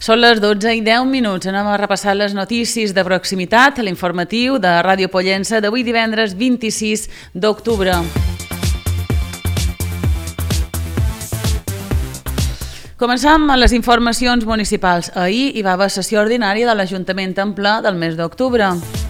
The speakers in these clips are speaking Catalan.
Són les 12:10. Anem a repassar les notícies de proximitat, l'informatiu de Ràdio Pollença d'avui divendres 26 d'octubre. Començam amb les informacions municipals. Ahir hi va haver sessió ordinària de l'Ajuntament en ple del mes d'octubre.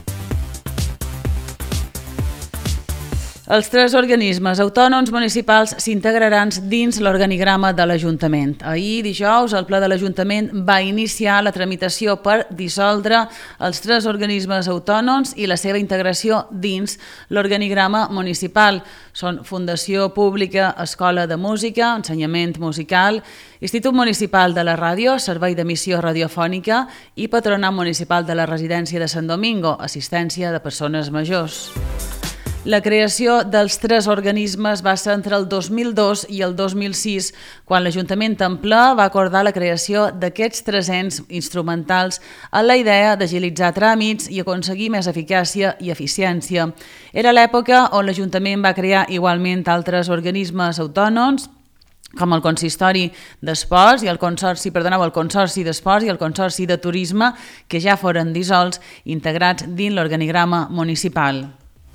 Els 3 organismes autònoms municipals s'integraran dins l'organigrama de l'Ajuntament. Ahir, dijous, el ple de l'Ajuntament va iniciar la tramitació per dissoldre els 3 organismes autònoms i la seva integració dins l'organigrama municipal. Són Fundació Pública Escola de Música, Ensenyament Musical, Institut Municipal de la Ràdio, Servei d'Emissió Radiofònica i Patronat Municipal de la Residència de Sant Domingo, Assistència de Persones Majors. La creació dels 3 organismes va ser entre el 2002 i el 2006, quan l'Ajuntament en ple va acordar la creació d'aquests 3 ens instrumentals amb la idea d'agilitzar tràmits i aconseguir més eficàcia i eficiència. Era l'època on l'Ajuntament va crear igualment altres organismes autònoms, com el Consistori d'Esports i el Consorci d'Esports i el Consorci de Turisme, que ja foren dissolts, integrats dins l'organigrama municipal.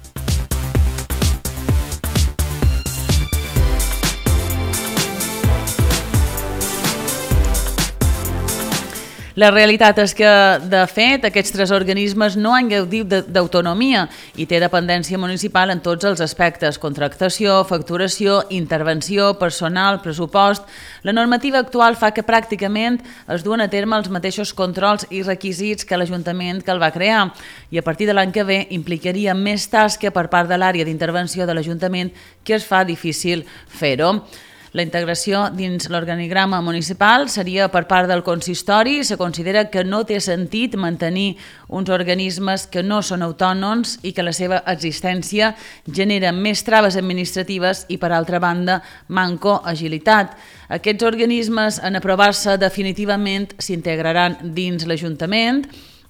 La realitat és que, de fet, aquests 3 organismes no han gaudit d'autonomia i té dependència municipal en tots els aspectes: contractació, facturació, intervenció, personal, pressupost. La normativa actual fa que pràcticament es duen a terme els mateixos controls i requisits que l'Ajuntament que el va crear, i a partir de l'any que ve implicaria més tasca per part de l'àrea d'intervenció de l'Ajuntament, que es fa difícil fer-ho. La integració dins l'organigrama municipal seria per part del consistori. Se considera que no té sentit mantenir uns organismes que no són autònoms i que la seva existència genera més traves administratives i, per altra banda, manco agilitat. Aquests organismes, en aprovar-se definitivament, s'integraran dins l'Ajuntament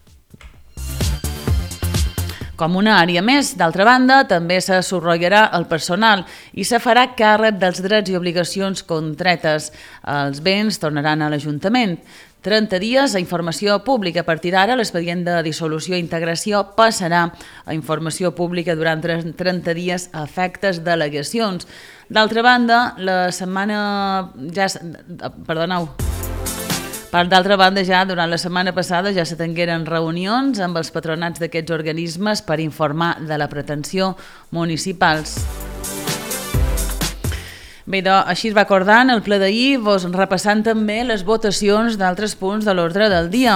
com una àrea més. D'altra banda, també se subrogarà el personal i se farà càrrec dels drets i obligacions contretes. Els béns tornaran a l'Ajuntament. 30 dies a informació pública. A partir d'ara, l'expedient de dissolució i integració passarà a informació pública durant 30 dies a efectes d'al·legacions. D'altra banda, ja durant la setmana passada ja se tingueren reunions amb els patronats d'aquests organismes per informar de la pretensió municipals. Bé, així es va acordar en el ple d'ahir, repassant també les votacions d'altres punts de l'ordre del dia.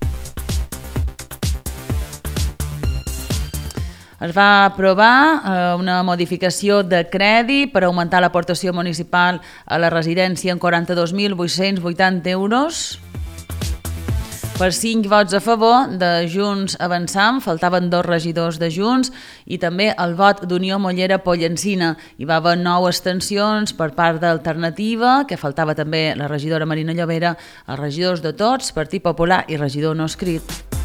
Es va aprovar una modificació de crèdit per augmentar l'aportació municipal a la residència en 42.880 euros. Per 5 vots a favor de Junts Avançam, faltaven 2 regidors de Junts, i també el vot d'Unió Mollera Pollencina. Hi va haver 9 abstencions per part d'Alternativa, que faltava també la regidora Marina Llovera, els regidors de Tots, Partit Popular i regidor no escrit.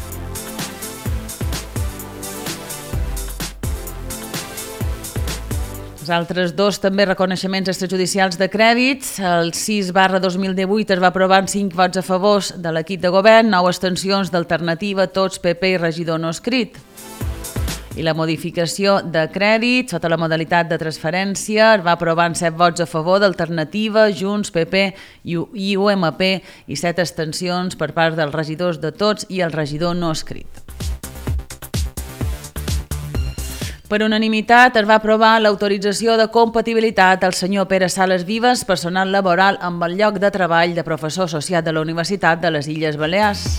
Els altres 2 també reconeixements extrajudicials de crèdits. El 6/2018 es va aprovar amb 5 vots a favor de l'equip de govern, 9 abstencions d'Alternativa, Tots, PP i regidor no escrit. I la modificació de crèdit sota la modalitat de transferència es va aprovar amb 7 vots a favor d'Alternativa, Junts, PP i UMP i 7 abstencions per part dels regidors de Tots i el regidor no escrit. Per unanimitat es va aprovar l'autorització de compatibilitat al senyor Pere Sales Vives, personal laboral amb el lloc de treball de professor associat de la Universitat de les Illes Balears.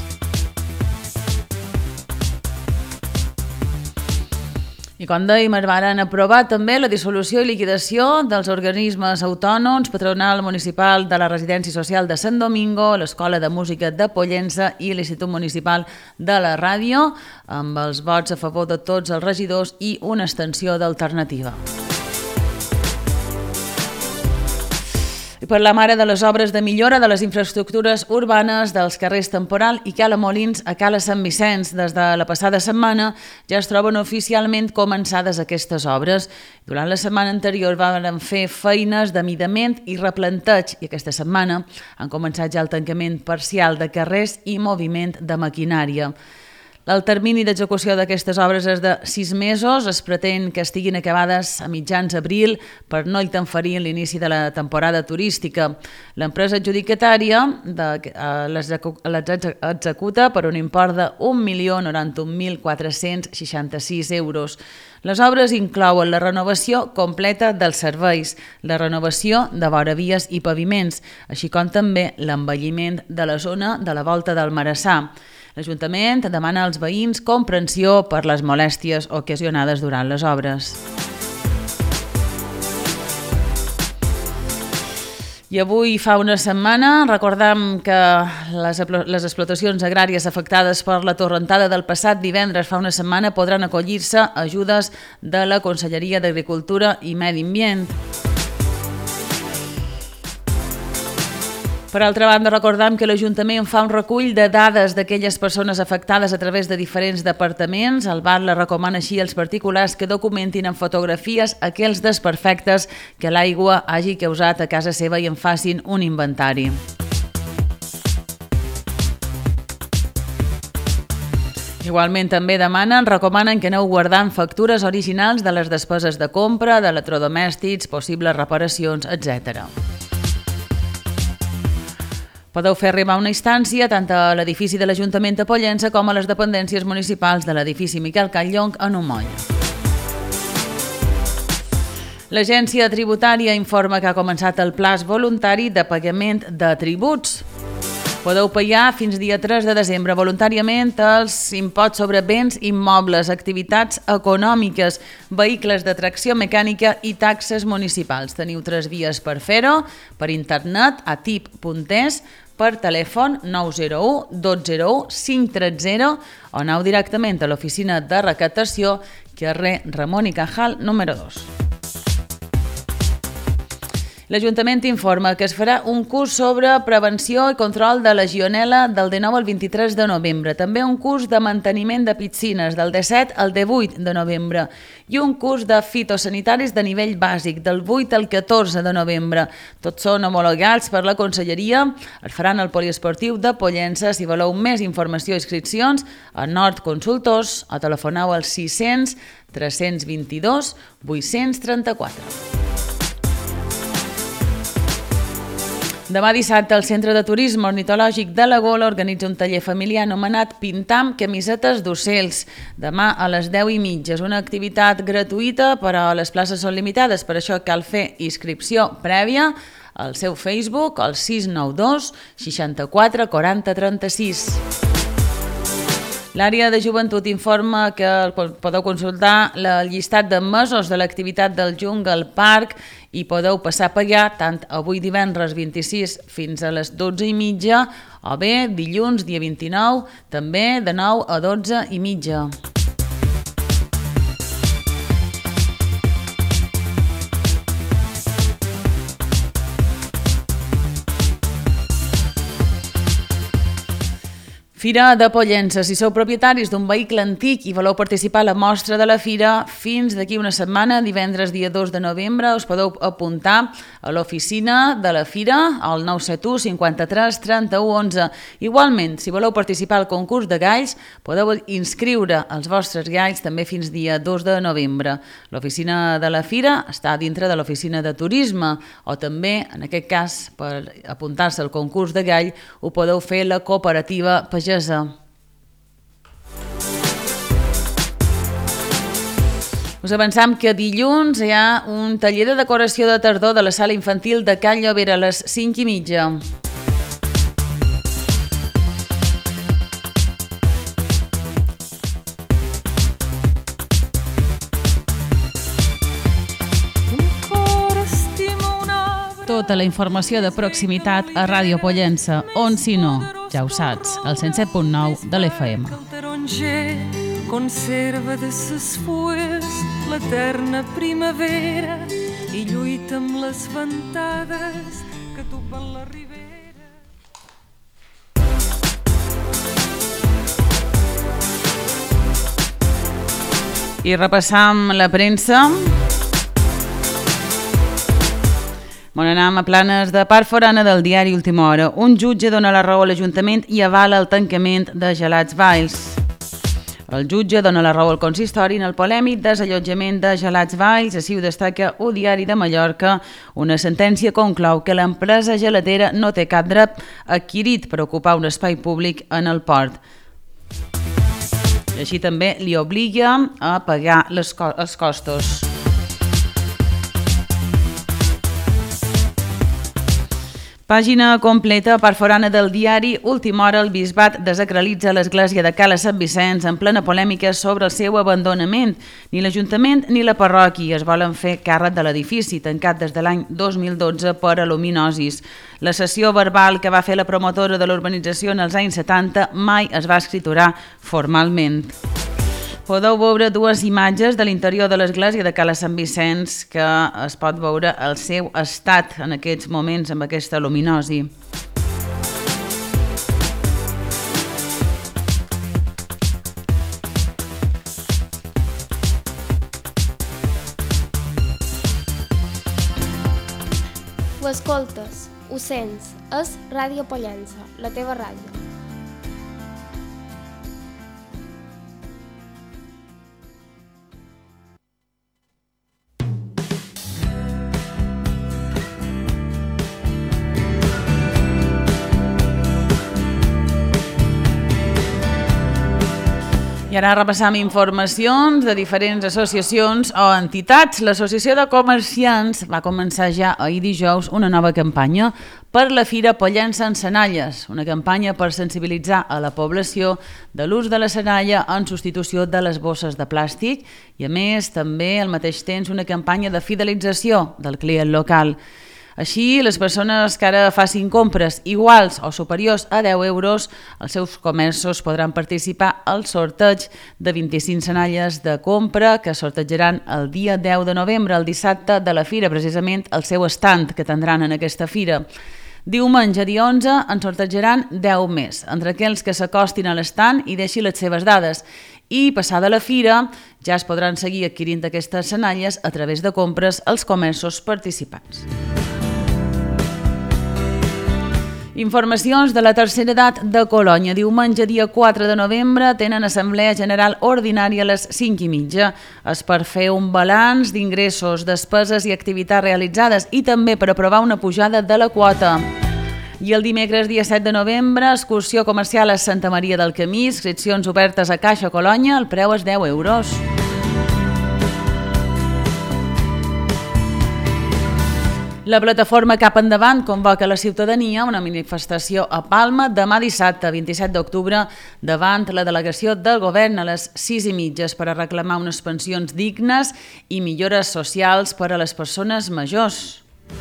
I com dèiem, es van aprovar també la dissolució i liquidació dels organismes autònoms, Patronat Municipal de la Residència Social de Sant Domingo, l'Escola de Música de Pollença i l'Institut Municipal de la Ràdio, amb els vots a favor de tots els regidors i una abstenció d'Alternativa. I parlem ara de les obres de millora de les infraestructures urbanes dels carrers Temporal i Cala Molins a Cala Sant Vicenç. Des de la passada setmana ja es troben oficialment començades aquestes obres. Durant la setmana anterior van fer feines de midament i replanteig i aquesta setmana han començat ja el tancament parcial de carrers i moviment de maquinària. El termini d'execució d'aquestes obres és de 6 mesos. Es pretén que estiguin acabades a mitjans d'abril per no interferir en l'inici de la temporada turística. L'empresa adjudicatària les executa per un import de 1.091.466 euros. Les obres inclouen la renovació completa dels serveis, la renovació de voravies i paviments, així com també l'embelliment de la zona de la volta del Marassà. L'Ajuntament demana als veïns comprensió per les molèsties ocasionades durant les obres. I avui fa una setmana recordam que les explotacions agràries afectades per la torrentada del passat divendres fa una setmana podran acollir-se a ajudes de la Conselleria d'Agricultura i Medi Ambient. Per altra banda, recordem que l'Ajuntament fa un recull de dades d'aquelles persones afectades a través de diferents departaments. El BAT recomana així als particulars que documentin en fotografies aquells desperfectes que l'aigua hagi causat a casa seva i en facin un inventari. Igualment també recomanen que aneu guardant factures originals de les despeses de compra, d'electrodomèstics, possibles reparacions, etc. Podeu fer arribar una instància tant a l'edifici de l'Ajuntament de Pollença com a les dependències municipals de l'edifici Miquel Catllonc en un moll. L'Agència Tributària informa que ha començat el plaç voluntari de pagament de tributs. Podeu pagar fins dia 3 de desembre voluntàriament els imposts sobre béns immobles, activitats econòmiques, vehicles de tracció mecànica i taxes municipals. Teniu 3 vies per fer-ho, per internet a tip.es, per telèfon 901 201 530 o aneu directament a l'oficina de recaptació carrer Ramon i Cajal número 2. L'Ajuntament informa que es farà un curs sobre prevenció i control de legionel·la del 19 al 23 de novembre, també un curs de manteniment de piscines del 17 al 18 de novembre i un curs de fitosanitaris de nivell bàsic del 8 al 14 de novembre. Tots són homologats per la Conselleria, es faran al poliesportiu de Pollença. Si voleu més informació i inscripcions, a Nord Consultors o telefoneu al 600 322 834. Demà dissabte, el Centre de Turisme Ornitològic de la Gola organitza un taller familiar anomenat Pintam camisetes d'ocells. Demà a les 10:30. És una activitat gratuïta, però les places són limitades, per això cal fer inscripció prèvia al seu Facebook al 692 64 40 36. L'àrea de joventut informa que podeu consultar el llistat de mesos de l'activitat del Jungle Park i podeu passar a pagar tant avui divendres 26 fins a les 12:30 o bé dilluns dia 29 també de 9 a 12:30. Fira de Pollença. Si sou propietaris d'un vehicle antic i voleu participar a la mostra de la fira, fins d'aquí una setmana, divendres dia 2 de novembre, us podeu apuntar a l'oficina de la fira al 971 53 31 11. Igualment, si voleu participar al concurs de galls, podeu inscriure els vostres galls també fins dia 2 de novembre. L'oficina de la fira està dintre de l'oficina de turisme o també, en aquest cas, per apuntar-se al concurs de gall, ho podeu fer la cooperativa pagesa. Us avançam que dilluns hi ha un taller de decoració de tardor de la sala infantil de Cal Llobera a les 5:30. Tota la informació de proximitat a Ràdio Pollença, on si no, ja ho saps, al 107.9 de l'FM. El taronger conserva de ses fulles l'eterna primavera i lluita amb les ventades que tu per la ribera. I repassam la premsa. Anem a Planes de part forana del diari Última Hora. Un jutge dona la raó a l'Ajuntament i avala el tancament de Gelats Valls. El jutge dona la raó al consistori en el polèmic desallotjament de Gelats Valls. Així ho destaca el diari de Mallorca. Una sentència conclou que l'empresa gelatera no té cap dret adquirit per ocupar un espai públic en el port. Així també li obliga a pagar els costos. Pàgina completa, part forana del diari Última Hora. El bisbat desacralitza l'església de Cala Sant Vicenç en plena polèmica sobre el seu abandonament. Ni l'Ajuntament ni la parròquia es volen fer càrrec de l'edifici, tancat des de l'any 2012 per aluminosis. La sessió verbal que va fer la promotora de l'urbanització en els anys 70 mai es va escriturar formalment. Podeu veure dues imatges de l'interior de l'església de Cala Sant Vicenç que es pot veure el seu estat en aquests moments amb aquesta luminosi. Ho escoltes, ho sents, és Ràdio Pollença, la teva ràdio. I ara repassam informacions de diferents associacions o entitats. L'Associació de Comerciants va començar ja ahir dijous una nova campanya per la Fira Pollença en Senalles, una campanya per sensibilitzar a la població de l'ús de la senalla en substitució de les bosses de plàstic i, a més, també al mateix temps una campanya de fidelització del client local. Així, les persones que ara facin compres iguals o superiors a 10 euros, els seus comerços podran participar al sorteig de 25 senalles de compra que sortejaran el dia 10 de novembre, el dissabte de la fira, precisament el seu estand que tindran en aquesta fira. Diumenge, dia 11, en sortejaran 10 més, entre aquells que s'acostin a l'estand i deixin les seves dades. I, passada la fira, ja es podran seguir adquirint aquestes senalles a través de compres als comerços participants. Informacions de la tercera edat de Colònia. Diumenge, dia 4 de novembre, tenen assemblea general ordinària a les 5:30. És per fer un balanç d'ingressos, despeses i activitats realitzades i també per aprovar una pujada de la quota. I el dimecres, dia 7 de novembre, excursió comercial a Santa Maria del Camí, inscripcions obertes a Caixa Colònia, el preu és 10 euros. La plataforma Cap Endavant convoca a la ciutadania una manifestació a Palma demà dissabte, 27 d'octubre, davant la delegació del govern a les 6:30 per a reclamar unes pensions dignes i millores socials per a les persones majors.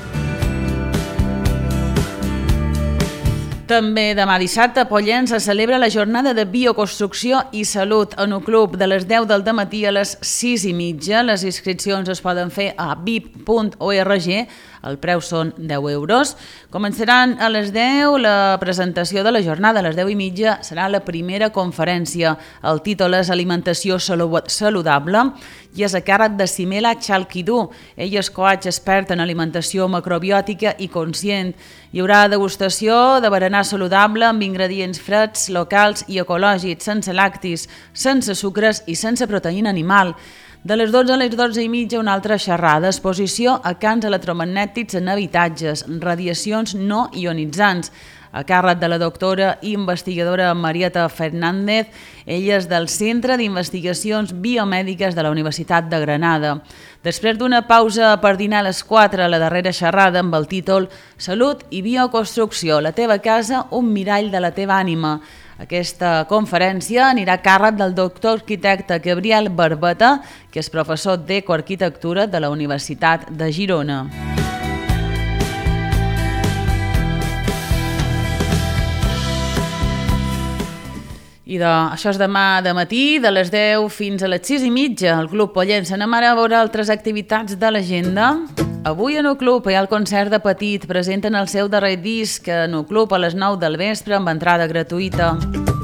També demà dissabte a Pollença se celebra la jornada de bioconstrucció i salut en un club de les 10 del dematí a les 6:30. Les inscripcions es poden fer a bip.org. El preu són 10 euros. Començaran a les 10 la presentació de la jornada. A les 10:30 serà la primera conferència. El títol és Alimentació saludable i és a càrrec de Simela Chalkidou. Ell és coach expert en alimentació macrobiòtica i conscient. Hi haurà degustació de berenar saludable amb ingredients freds, locals i ecològics, sense lactis, sense sucres i sense proteïna animal. De les 12 a les 12:30 una altra xerrada, exposició a camps electromagnètics en habitatges, radiacions no ionitzants, a càrrec de la doctora i investigadora Marieta Fernández. Ella és del Centre d'Investigacions Biomèdiques de la Universitat de Granada. Després d'una pausa per dinar a les 4, la darrera xerrada amb el títol Salut i bioconstrucció, la teva casa, un mirall de la teva ànima. Aquesta conferència anirà a càrrec del doctor arquitecte Gabriel Barbeta, que és professor d'Ecoarquitectura de la Universitat de Girona. I això és demà de matí, de les 10 fins a les 6:30. El Club Pollença. Anem ara a veure altres activitats de l'agenda. Avui a Nou Club hi ha el concert de Petit. Presenten el seu darrer disc a Nou Club a les 9 del vespre amb entrada gratuïta.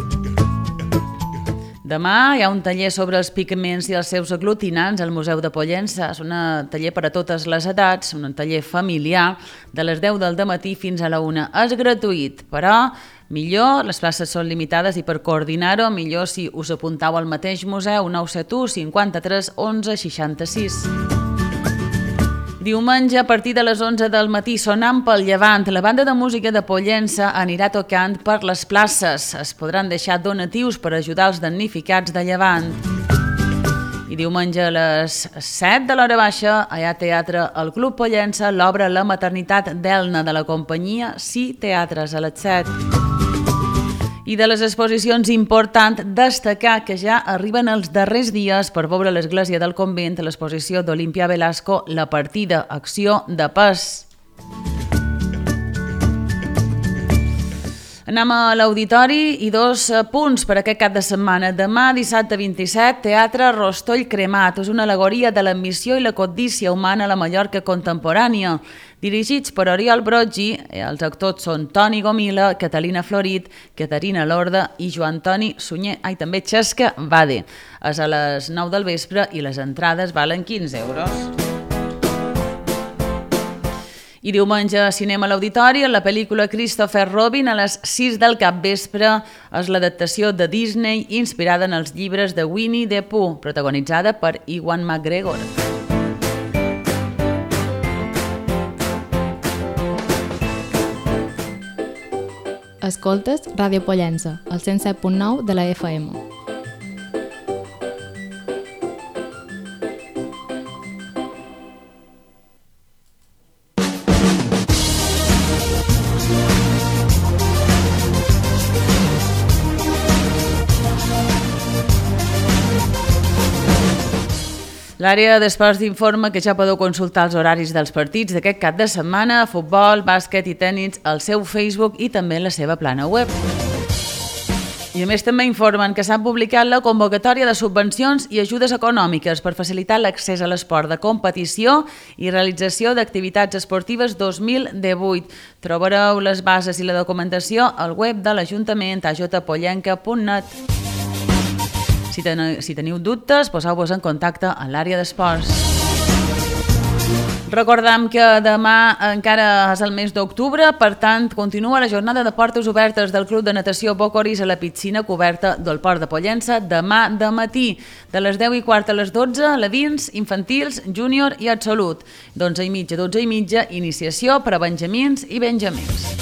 Demà hi ha un taller sobre els pigments i els seus aglutinants al Museu de Pollença. És un taller per a totes les edats, un taller familiar, de les 10 del matí fins a la 1. És gratuït, però millor, les places són limitades i per coordinar-ho, millor si us apuntau al mateix museu 971 53 11 66. Diumenge, a partir de les 11 del matí, sonant pel Llevant, la banda de música de Pollença anirà tocant per les places. Es podran deixar donatius per ajudar els damnificats de Llevant. I diumenge a les 7 de l'hora baixa, hi ha teatre al Club Pollença, l'obra La maternitat d'Elna de la companyia Sí Teatres a les 7. I de les exposicions, important destacar que ja arriben els darrers dies per veure l'església del convent, l'exposició d'Olimpia Velasco, La partida, acció de pes. Anem a l'auditori i 2 punts per aquest cap de setmana. Demà, dissabte 27, Teatre Rostoll Cremat. És una al·legoria de l'ambició i la codícia humana a la Mallorca contemporània. Dirigits per Oriol Broggi, els actors són Toni Gomila, Catalina Florit, Caterina Lorda i Joan Toni Sunyer. També Xesca Bade. És a les 9 del vespre i les entrades valen 15 euros. I diumenge, cinema a l'auditori, la pel·lícula Christopher Robin a les 6 del capvespre és l'adaptació de Disney inspirada en els llibres de Winnie the Pooh, protagonitzada per Ewan McGregor. Escoltes Ràdio Pollença, al 107.9 de la FM. L'àrea d'esports d'informa que ja podeu consultar els horaris dels partits d'aquest cap de setmana, futbol, bàsquet i tenis, al seu Facebook i també en la seva plana web. I a més també informen que s'ha publicat la convocatòria de subvencions i ajudes econòmiques per facilitar l'accés a l'esport de competició i realització d'activitats esportives 2018. Trobareu les bases i la documentació al web de l'Ajuntament a jpollenca.net. Si teniu dubtes, poseu-vos en contacte a l'àrea d'esports. Recordem que demà encara és el mes d'octubre, per tant, continua la jornada de portes obertes del Club de Natació Bocoris a la piscina coberta del Port de Pollença demà de matí, de les 10:15 a les 12, a dins, infantils, júnior i absolut. d'11:30 a 12:30, iniciació per a benjamins i benjamins.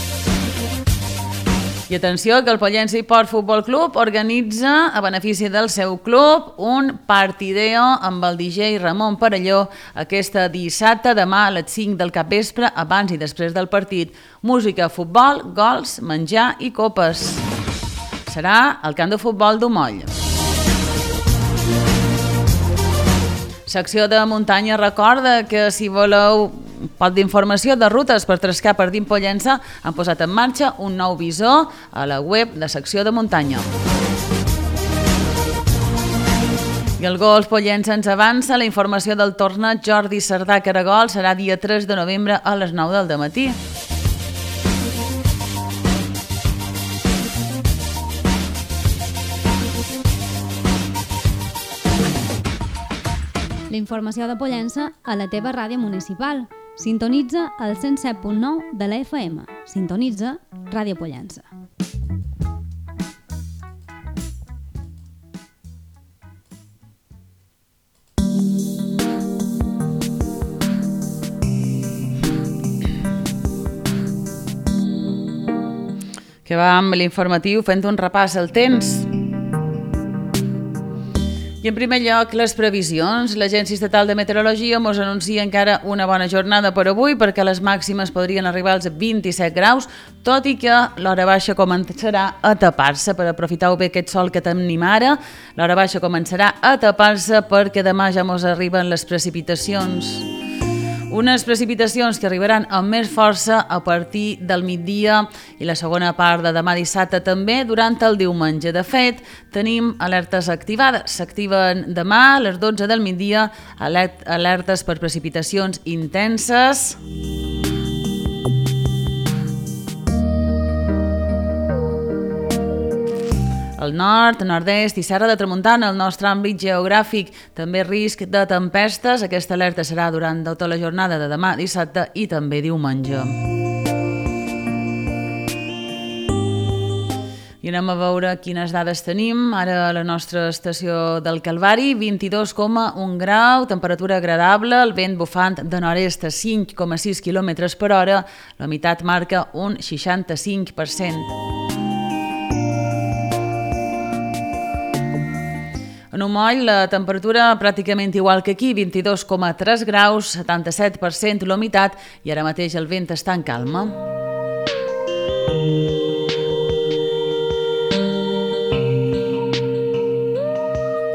I atenció que el Pollença i Port Futbol Club organitza, a benefici del seu club, un partideo amb el DJ Ramon Parelló aquest dissabte, demà a les 5 del capvespre, abans i després del partit. Música, futbol, gols, menjar i copes. Serà al camp de futbol d'Umoll. Secció de muntanya recorda que si voleu pot d'informació de rutes per trescar per dins Pollença, han posat en marxa un nou visor a la web de secció de muntanya. I el Golf Pollença ens avança. La informació del torneig Jordi Cerdà Caragol serà dia 3 de novembre a les 9 del matí. La informació de Pollença a la teva ràdio municipal. Sintonitza el 107.9 de la FM. Sintonitza Ràdio Pollença. Que va amb l'informatiu fent un repàs al temps. I en primer lloc, les previsions. L'Agència Estatal de Meteorologia ens anuncia encara una bona jornada per avui perquè les màximes podrien arribar als 27 graus, tot i que l'hora baixa començarà a tapar-se. Per aprofitar bé aquest sol que tenim ara, l'hora baixa començarà a tapar-se perquè demà ja ens arriben les precipitacions. Unes precipitacions que arribaran amb més força a partir del migdia i la segona part de demà dissabte també durant el diumenge. De fet, tenim alertes activades. S'activen demà a les 12 del migdia alertes per precipitacions intenses. Al nord, nord-est i Serra de Tramuntana, el nostre àmbit geogràfic, també risc de tempestes. Aquesta alerta serà durant tota la jornada de demà dissabte i també diumenge. I anem a veure quines dades tenim. Ara a la nostra estació del Calvari, 22,1 grau, temperatura agradable, el vent bufant de nord-est a 5,6 km per hora, la humitat marca un 65%. En Umoll, la temperatura pràcticament igual que aquí, 22,3 graus, 77% l'humitat i ara mateix el vent està en calma.